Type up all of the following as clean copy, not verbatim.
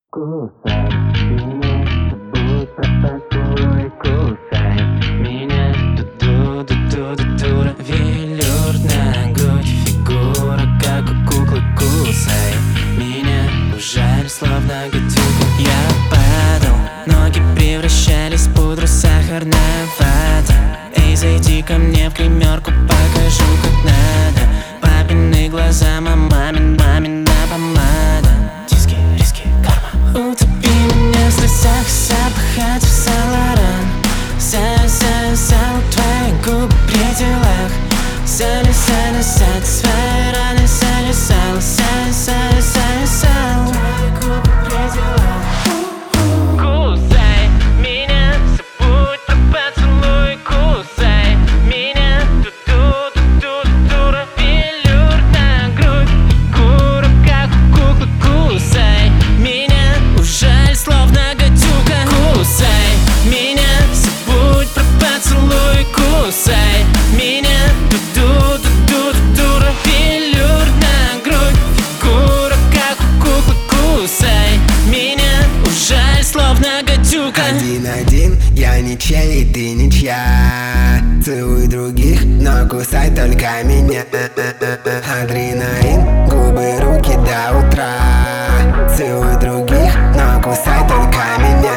Кусай меня, будь поцелуй, кусай меня. Ду-ду-ду-ду-ду-ду, велюр на грудь, фигура как у куклы. Кусай меня, жаль, словно гадюка. Я падал, ноги превращались в пудру, сахарная вата. Эй, зайди ко мне в гримерку, покажу как надо. Папины глаза, мамина помада. Диски, риски, карма. Утопи меня в слезах, запахать в Сан-Лоран. Сал, твои губы при делах. Салисать свои раны, сал. Твои губы при делах. Кусай меня, забудь про поцелуй. Кусай меня, ду-ду-ду-ду-дура, велюр на грудь, фигура как у куклы. Кусай меня, ужаль, словно гадюка. Кусай меня, забудь про поцелуй. Кусай меня, ду-ду-ду-ду-дура, велюр на грудь, фигура как у куклы. Кусай меня, ужаль, словно гадюка. 1-1, я ничей, и ты ничья. Целуй других, но кусай только меня. Адреналин, губы, руки до утра. Целуй других, но кусай только меня.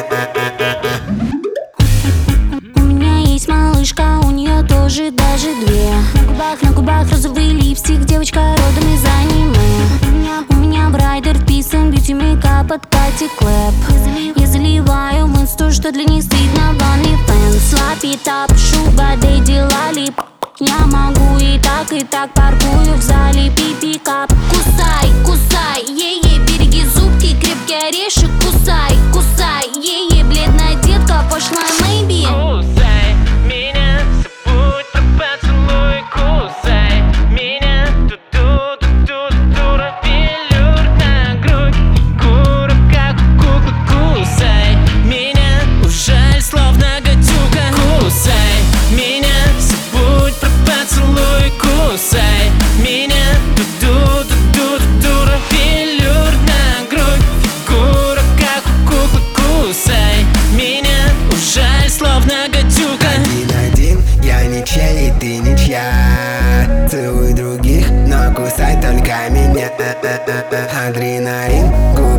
У меня есть малышка, у нее тоже даже две. На губах розовый липстик, девочка родом из аниме. У меня брайдер вписан, бьюти мейкап от Кати Клэп. Я заливаю в инсту, что для них стыдно в OnlyFans. Лапитап, шуга, дэдди, лалип. Я могу и так паркую в зале. Пипи-кап, кусай, е-е, береги зубки, крепкий орешек. Кусай, е-е, бледная детка, пошлая maybe. Кусай меня, забудь про поцелуй. Кусай меня, ду-ду-ду-ду-дура, велюр на грудь, фигура как у куклы. Кусай меня, ужаль, словно гадюка. Кусай меня, забудь про поцелуй. Кусай меня, ду-ду-ду-ду-дура, велюр на грудь, фигура как у куклы. Кусай меня, ужаль, словно гадюка. 1-1, я ничей, и ты ничья. Целуй других, но кусай только меня. Адреналин, губы.